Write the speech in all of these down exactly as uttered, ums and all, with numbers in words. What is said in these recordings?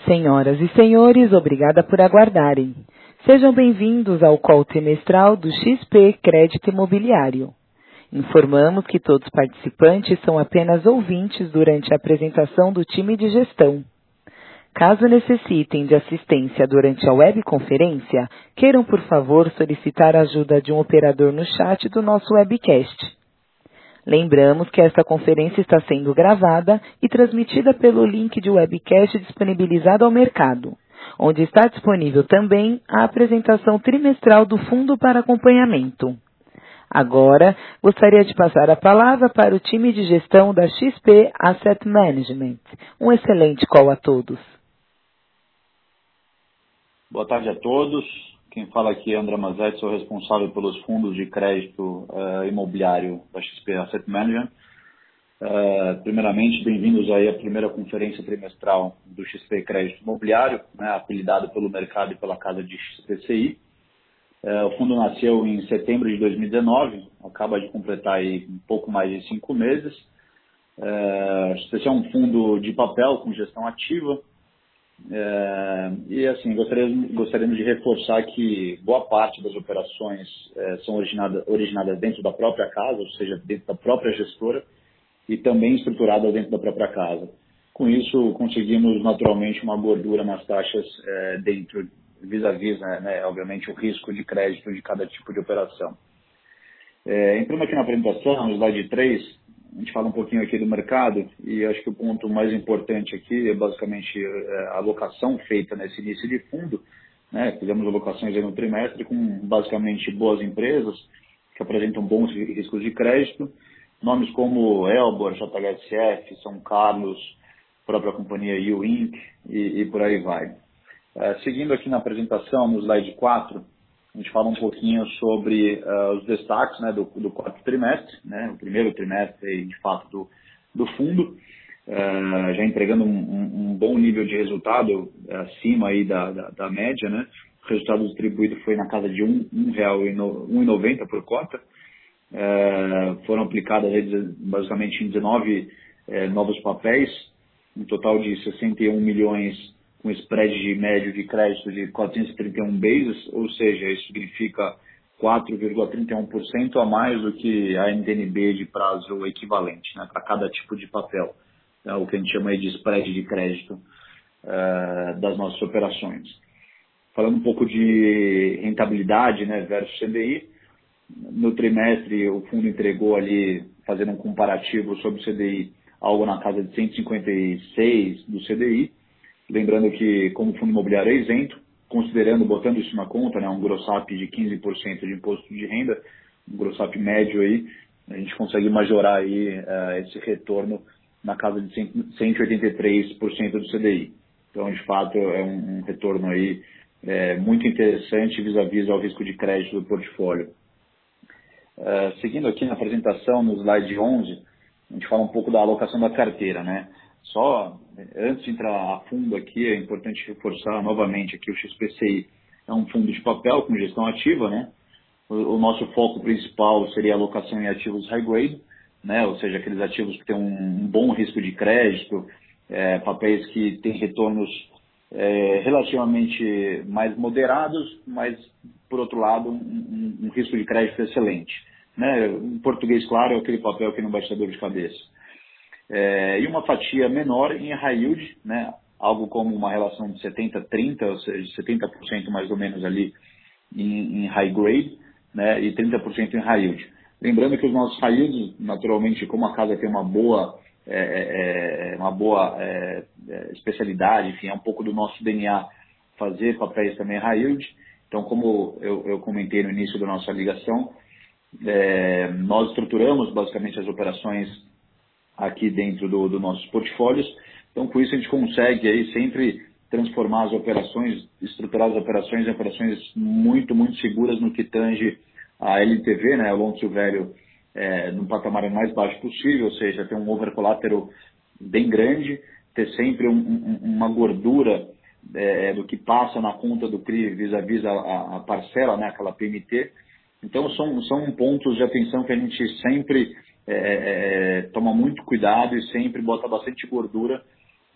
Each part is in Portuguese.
Senhoras e senhores, obrigada por aguardarem. Sejam bem-vindos ao call trimestral do X P Crédito Imobiliário. Informamos que todos os participantes são apenas ouvintes durante a apresentação do time de gestão. Caso necessitem de assistência durante a webconferência, queiram, por favor, solicitar a ajuda de um operador no chat do nosso webcast. Lembramos que esta conferência está sendo gravada e transmitida pelo link de webcast disponibilizado ao mercado, onde está disponível também a apresentação trimestral do Fundo para Acompanhamento. Agora, gostaria de passar a palavra para o time de gestão da X P Asset Management. Um excelente call a todos. Boa tarde a todos. Quem fala aqui é André Mazetti, sou responsável pelos fundos de crédito uh, imobiliário da X P Asset Management. Uh, primeiramente, bem-vindos aí à primeira conferência trimestral do X P Crédito Imobiliário, né, apelidado pelo mercado e pela casa de X P C I. Uh, o fundo nasceu em setembro de dois mil e dezenove, acaba de completar aí um pouco mais de cinco meses. Uh, esse é um fundo de papel com gestão ativa. É, e assim, gostaríamos, gostaríamos de reforçar que boa parte das operações é, são originadas, originadas dentro da própria casa, ou seja, dentro da própria gestora, e também estruturadas dentro da própria casa. Com isso, conseguimos naturalmente uma gordura nas taxas é, dentro, vis-à-vis, né, né, obviamente, o risco de crédito de cada tipo de operação. É, entrando aqui na apresentação, no slide três, a gente fala um pouquinho aqui do mercado e acho que o ponto mais importante aqui é basicamente a alocação feita nesse início de fundo, né? Fizemos alocações aí no trimestre com basicamente boas empresas que apresentam bons riscos de crédito, nomes como Elbor, J H S F, São Carlos, própria companhia U Incorporated e, e por aí vai. É, seguindo aqui na apresentação, no slide quatro, a gente fala um pouquinho sobre uh, os destaques, né, do, do quarto trimestre, né, o primeiro trimestre, de fato, do, do fundo, uh, já entregando um, um, um bom nível de resultado acima aí da, da, da média. Né? O resultado distribuído foi na casa de um real e noventa por cota. Uh, foram aplicadas aí, basicamente em dezenove uh, novos papéis, um total de sessenta e um milhões com spread de médio de crédito de quatrocentos e trinta e um bases, ou seja, isso significa quatro vírgula trinta e um por cento a mais do que a N T N B de prazo equivalente, né, para cada tipo de papel, é o que a gente chama aí de spread de crédito uh, das nossas operações. Falando um pouco de rentabilidade, né, versus C D I, no trimestre o fundo entregou ali, fazendo um comparativo sobre o C D I, algo na casa de cento e cinquenta e seis do C D I. Lembrando que, como fundo imobiliário é isento, considerando, botando isso na conta, né, um gross-up de quinze por cento de imposto de renda, um gross-up médio aí, a gente consegue majorar aí, uh, esse retorno na casa de cento e oitenta e três por cento do C D I. Então, de fato, é um, um retorno aí, é, muito interessante vis-à-vis ao risco de crédito do portfólio. Uh, seguindo aqui na apresentação, no slide onze, a gente fala um pouco da alocação da carteira, né? Só, antes de entrar a fundo aqui, é importante reforçar novamente aqui o X P C I é um fundo de papel com gestão ativa, né? O, o nosso foco principal seria a alocação em ativos high grade, né? Ou seja, aqueles ativos que têm um, um bom risco de crédito, é, papéis que têm retornos é, relativamente mais moderados, mas, por outro lado, um, um, um risco de crédito excelente. Né? Em português, claro, é aquele papel que não bate dor de cabeça. É, e uma fatia menor em high yield, né, algo como uma relação de setenta a trinta, ou seja, setenta por cento mais ou menos ali em, em high grade, né, e trinta por cento em high yield. Lembrando que os nossos high yields, naturalmente, como a casa tem uma boa, é, é, uma boa é, é, especialidade, enfim, é um pouco do nosso D N A fazer papéis também high yield. Então, como eu, eu comentei no início da nossa ligação, é, nós estruturamos basicamente as operações aqui dentro do, do nossos portfólios. Então, com isso, a gente consegue aí sempre transformar as operações, estruturar as operações em operações muito, muito seguras no que tange a L T V, né, o loan to value, é, no patamar mais baixo possível, ou seja, ter um over collateral bem grande, ter sempre um, um, uma gordura é, do que passa na conta do C R I vis-à-vis a, a parcela, né, aquela P M T. Então, são, são pontos de atenção que a gente sempre é, é, toma muito cuidado e sempre bota bastante gordura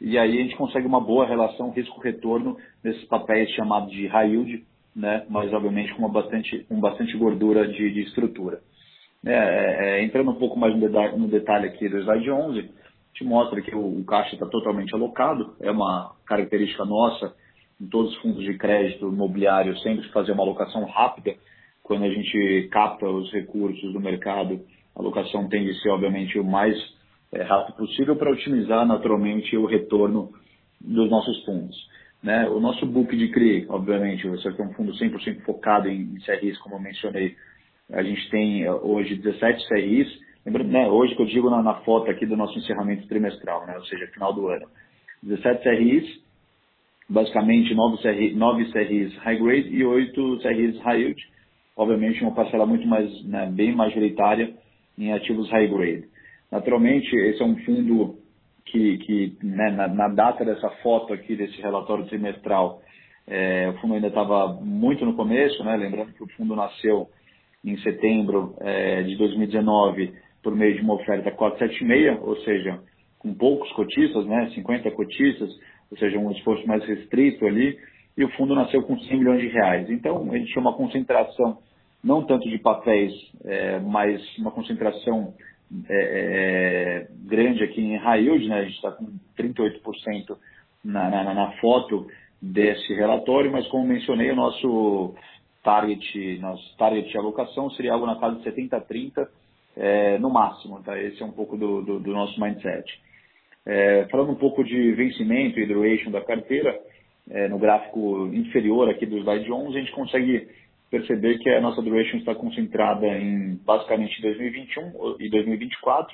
e aí a gente consegue uma boa relação risco-retorno nesses papéis chamados de high yield, né, mas obviamente com, uma bastante, com bastante gordura de, de estrutura. É, é, entrando um pouco mais no detalhe, no detalhe aqui do slide onze, te mostra que o, o caixa está totalmente alocado, é uma característica nossa em todos os fundos de crédito imobiliário, sempre fazer uma alocação rápida. Quando a gente capta os recursos do mercado, a alocação tem de ser, obviamente, o mais é, rápido possível para otimizar naturalmente o retorno dos nossos fundos. Né? O nosso book de C R I, obviamente, você tem um fundo cem por cento focado em C R Is, como eu mencionei. A gente tem hoje dezessete C R Is, lembrando, né, hoje que eu digo na, na foto aqui do nosso encerramento trimestral, né, ou seja, final do ano. dezessete C R Is, basicamente nove C R Is, nove C R Is high grade e oito C R Is high yield. Obviamente uma parcela muito mais, né, bem majoritária em ativos high grade. Naturalmente, esse é um fundo que, que né, na, na data dessa foto aqui, desse relatório trimestral, é, o fundo ainda estava muito no começo, né, lembrando que o fundo nasceu em setembro é, de dois mil e dezenove por meio de uma oferta quatrocentos e setenta e seis, ou seja, com poucos cotistas, né, cinquenta cotistas, ou seja, um esforço mais restrito ali, e o fundo nasceu com cem milhões de reais. Então, ele tinha uma concentração, não tanto de papéis, é, mas uma concentração é, é, grande aqui em high yield, né, a gente está com trinta e oito por cento na, na, na foto desse relatório, mas como mencionei, o nosso target, nosso target de alocação seria algo na casa de setenta a trinta é, no máximo, tá? Esse é um pouco do, do, do nosso mindset. É, falando um pouco de vencimento e duration da carteira, é, no gráfico inferior aqui do slide onze, a gente consegue perceber que a nossa duration está concentrada em basicamente dois mil e vinte e um e dois mil e vinte e quatro,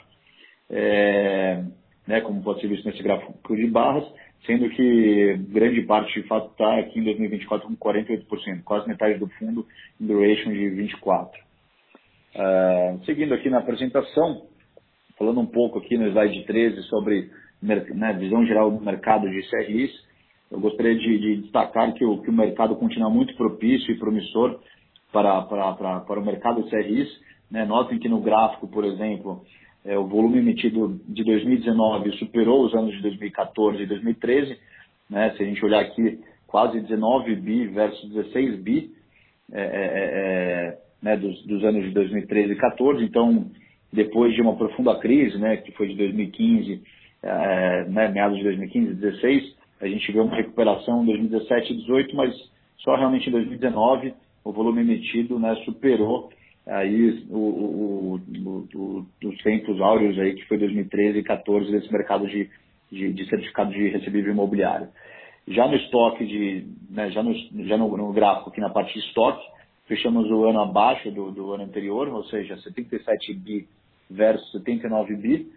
é, né, como pode ser visto nesse gráfico de barras, sendo que grande parte de fato está aqui em dois mil e vinte e quatro com quarenta e oito por cento, quase metade do fundo em duration de vinte e quatro. Uh, seguindo aqui na apresentação, falando um pouco aqui no slide treze sobre, né, visão geral do mercado de C R Is, eu gostaria de, de destacar que o, que o mercado continua muito propício e promissor para, para, para, para o mercado de C R Is. Né? Notem que no gráfico, por exemplo, é, o volume emitido de dois mil e dezenove superou os anos de dois mil e quatorze e dois mil e treze. Né? Se a gente olhar aqui, quase dezenove bi versus dezesseis bi é, é, é, né, dos, dos anos de dois mil e treze e dois mil e quatorze. Então, depois de uma profunda crise, né, que foi de dois mil e quinze, é, né, meados de dois mil e quinze e dois mil e dezesseis, a gente viu uma recuperação em dois mil e dezessete e dois mil e dezoito, mas só realmente em dois mil e dezenove o volume emitido, né, superou aí o, o, o, o, os tempos áureos aí, que foi dois mil e treze e dois mil e quatorze, desse mercado de, de, de certificado de recebível imobiliário. Já no estoque, de, né, já, no, já no, no gráfico aqui na parte de estoque, fechamos o ano abaixo do, do ano anterior, ou seja, setenta e sete bi versus setenta e nove bi,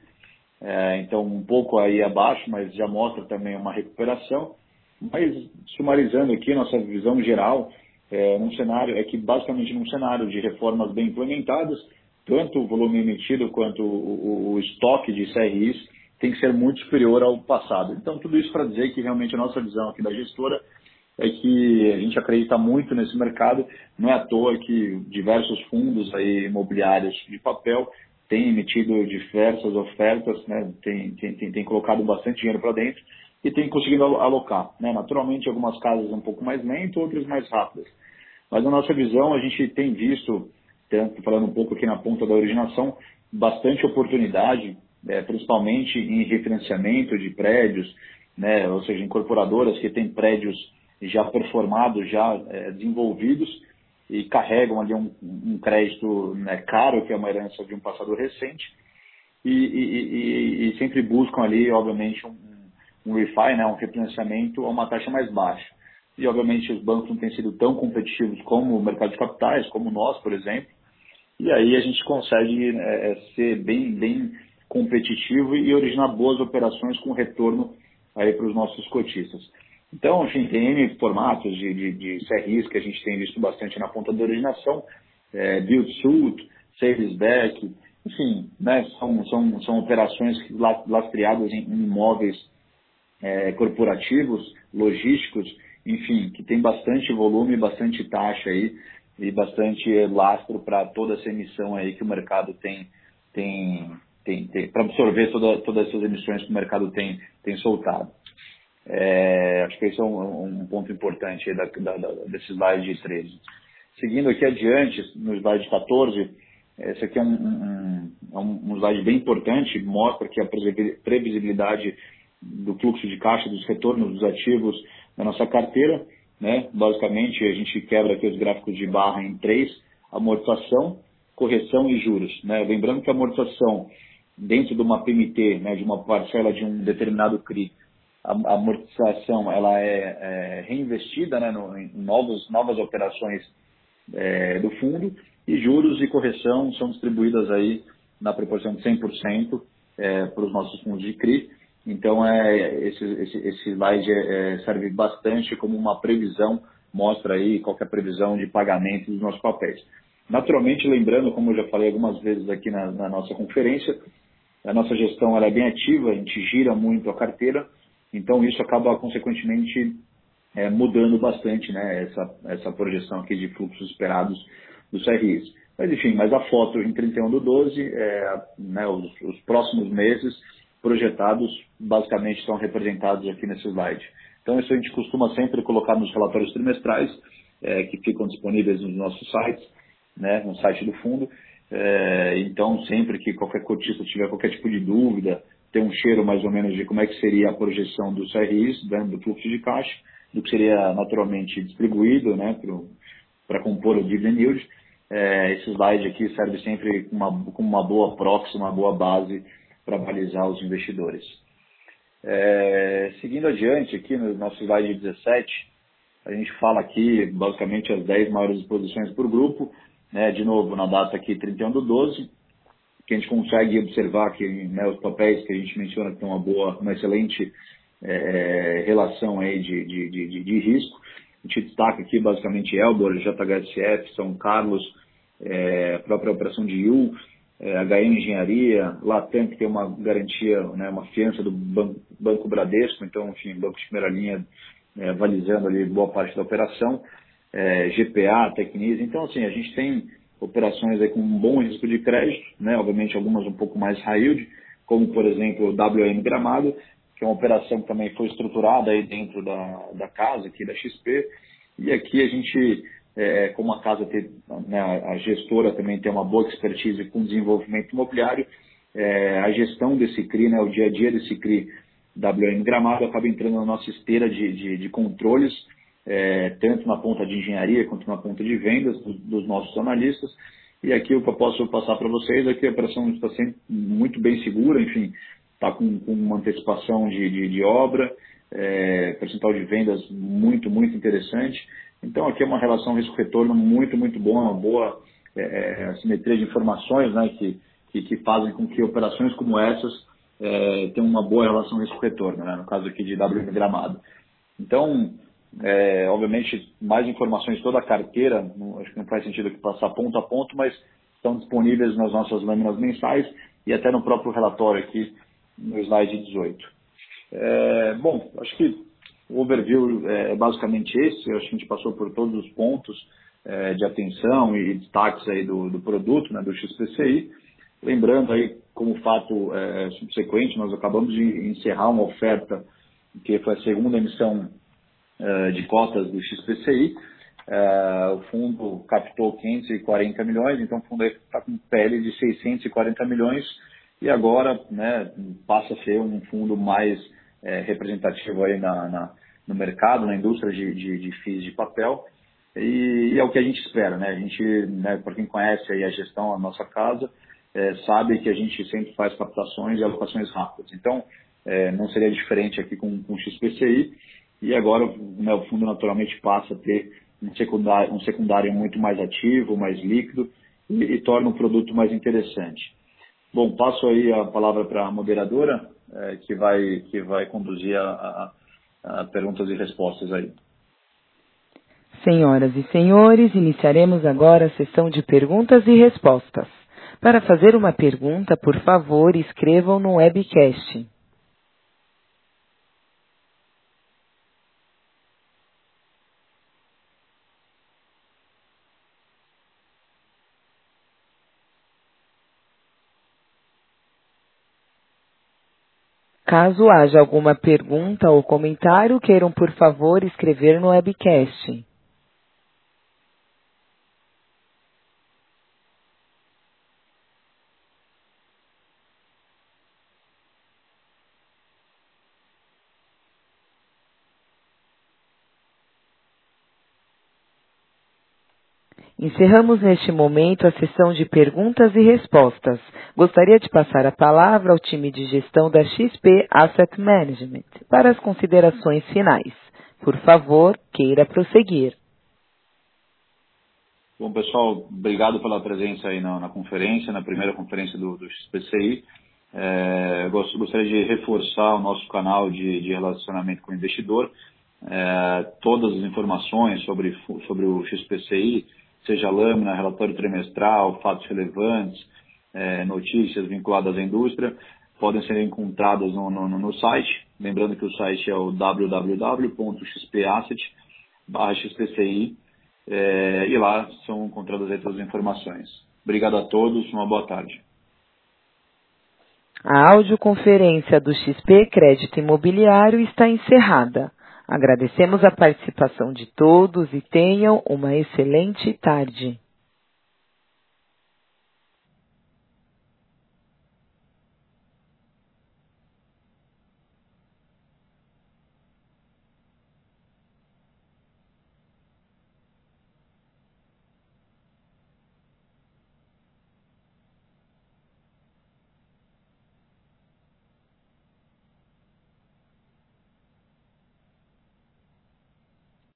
é, então um pouco aí abaixo, mas já mostra também uma recuperação. Mas sumarizando aqui nossa visão geral, é, num cenário, é que basicamente num cenário de reformas bem implementadas, tanto o volume emitido quanto o, o, o estoque de C R Is tem que ser muito superior ao passado. Então tudo isso para dizer que realmente a nossa visão aqui da gestora é que a gente acredita muito nesse mercado. Não é à toa que diversos fundos aí imobiliários de papel têm emitido diversas ofertas, né, tem, tem, tem, tem colocado bastante dinheiro para dentro e tem conseguido alocar. Né? Naturalmente, algumas casas um pouco mais lento, outras mais rápidas. Mas na nossa visão, a gente tem visto, falando um pouco aqui na ponta da originação, bastante oportunidade, é, principalmente em refinanciamento de prédios, né, ou seja, incorporadoras que têm prédios já performados, já é, desenvolvidos e carregam ali um, um crédito, né, caro, que é uma herança de um passado recente, e, e, e, e sempre buscam ali, obviamente, um, um refi, né, um refinanciamento a uma taxa mais baixa. E, obviamente, os bancos não têm sido tão competitivos como o mercado de capitais, como nós, por exemplo, e aí a gente consegue é, ser bem, bem competitivo e originar boas operações com retorno aí para os nossos cotistas. Então, enfim, tem N formatos de, de, de C R Is que a gente tem visto bastante na ponta da originação, é, build-to-suit, sales-back, enfim, né, são, são, são operações lastreadas em, em imóveis é, corporativos, logísticos, enfim, que tem bastante volume, bastante taxa aí e bastante lastro para toda essa emissão aí que o mercado tem, tem, tem, tem para absorver toda, todas essas emissões que o mercado tem, tem soltado. É, acho que esse é um, um ponto importante aí da, da, da, desse slide treze. Seguindo aqui adiante, no slide quatorze, esse aqui é um, um, um, um slide bem importante, mostra que a previsibilidade do fluxo de caixa, dos retornos dos ativos da nossa carteira, né? Basicamente, a gente quebra aqui os gráficos de barra em três: amortização, correção e juros, né? Lembrando que a amortização, dentro de uma P M T, né, de uma parcela de um determinado C R I, a, a amortização ela é, é reinvestida, né, no, em novos, novas operações é, do fundo, e juros e correção são distribuídas aí na proporção de cem por cento é, para os nossos fundos de C R I. Então, é, esse, esse, esse slide é, serve bastante como uma previsão, mostra aí qual que é a previsão de pagamento dos nossos papéis. Naturalmente, lembrando, como eu já falei algumas vezes aqui na, na nossa conferência, a nossa gestão ela é bem ativa, a gente gira muito a carteira, então isso acaba, consequentemente, é, mudando bastante, né, essa, essa projeção aqui de fluxos esperados dos C R Is. Mas, enfim, mas a foto em trinta e um do doze, é, né, os, os próximos meses projetados, basicamente, estão representados aqui nesse slide. Então, isso a gente costuma sempre colocar nos relatórios trimestrais, é, que ficam disponíveis nos nossos sites, né, no site do fundo. É, então, sempre que qualquer cotista tiver qualquer tipo de dúvida, ter um cheiro mais ou menos de como é que seria a projeção dos C R Is, né, do fluxo de caixa, do que seria naturalmente distribuído, né, para compor o dividend yield, é, esse slide aqui serve sempre como uma, como uma boa proxy, uma boa base para balizar os investidores. É, seguindo adiante aqui no nosso slide dezessete, a gente fala aqui basicamente as dez maiores exposições por grupo, né, de novo na data aqui trinta e um do doze, que a gente consegue observar que, né, os papéis que a gente menciona que tem uma boa, uma excelente é, relação aí de, de, de, de risco. A gente destaca aqui basicamente Elbor, J H S F, São Carlos, é, a própria operação de I U, é, H M Engenharia, Latam, que tem uma garantia, né, uma fiança do Banco, Banco Bradesco, então, enfim, banco de primeira linha, é, avalizando ali boa parte da operação, é, G P A, Tecnisa. Então, assim, a gente tem operações aí com um bom risco de crédito, né, obviamente algumas um pouco mais high yield, como, por exemplo, o W M Gramado, que é uma operação que também foi estruturada aí dentro da, da casa, aqui da X P, e aqui a gente, é, como a casa tem, né, a gestora também tem uma boa expertise com desenvolvimento imobiliário, é, a gestão desse C R I, né, o dia a dia desse C R I W M Gramado acaba entrando na nossa esteira de, de, de controles, é, tanto na ponta de engenharia quanto na ponta de vendas dos, dos nossos analistas. E aqui o que eu posso passar para vocês é que a operação está sempre muito bem segura, enfim, está com, com uma antecipação de, de, de obra, é, percentual de vendas muito, muito interessante. Então aqui é uma relação risco-retorno muito, muito boa, uma boa é, simetria de informações, né, que, que, que fazem com que operações como essas é, tenham uma boa relação risco-retorno, né, no caso aqui de W M Gramado. Então, é, obviamente, mais informações de toda a carteira, não, acho que não faz sentido aqui passar ponto a ponto, mas estão disponíveis nas nossas lâminas mensais e até no próprio relatório aqui no slide dezoito. É, bom, acho que o overview é basicamente esse, acho que a gente passou por todos os pontos é, de atenção e destaques aí do, do produto, né, do X P C I. Lembrando aí, como fato é, subsequente, nós acabamos de encerrar uma oferta que foi a segunda emissão de cotas do X P C I, uh, o fundo captou quinhentos e quarenta milhões, então o fundo está com P L de seiscentos e quarenta milhões e agora, né, passa a ser um fundo mais é, representativo aí na, na, no mercado, na indústria de, de, de F I Is de papel, e, e é o que a gente espera, né? A gente, né, para quem conhece aí a gestão da nossa casa, é, sabe que a gente sempre faz captações e alocações rápidas. Então, é, não seria diferente aqui com, com o X P C I. E agora, né, o fundo naturalmente passa a ter um secundário, um secundário muito mais ativo, mais líquido e, e torna o produto mais interessante. Bom, passo aí a palavra para a moderadora, é, que, vai, que vai conduzir a, a, a perguntas e respostas aí. Senhoras e senhores, iniciaremos agora a sessão de perguntas e respostas. Para fazer uma pergunta, por favor, escrevam no webcast. Caso haja alguma pergunta ou comentário, queiram, por favor, escrever no webcast. Encerramos neste momento a sessão de perguntas e respostas. Gostaria de passar a palavra ao time de gestão da X P Asset Management para as considerações finais. Por favor, queira prosseguir. Bom, pessoal, obrigado pela presença aí na, na conferência, na primeira conferência do, do X P C I. É, gost, gostaria de reforçar o nosso canal de, de relacionamento com o investidor. É, todas as informações sobre, sobre o X P C I, seja lâmina, relatório trimestral, fatos relevantes, é, notícias vinculadas à indústria, podem ser encontradas no, no, no site. Lembrando que o site é o w w w ponto x p asset barra x p c i é, e lá são encontradas aí todas as informações. Obrigado a todos, uma boa tarde. A audioconferência do X P Crédito Imobiliário está encerrada. Agradecemos a participação de todos e tenham uma excelente tarde.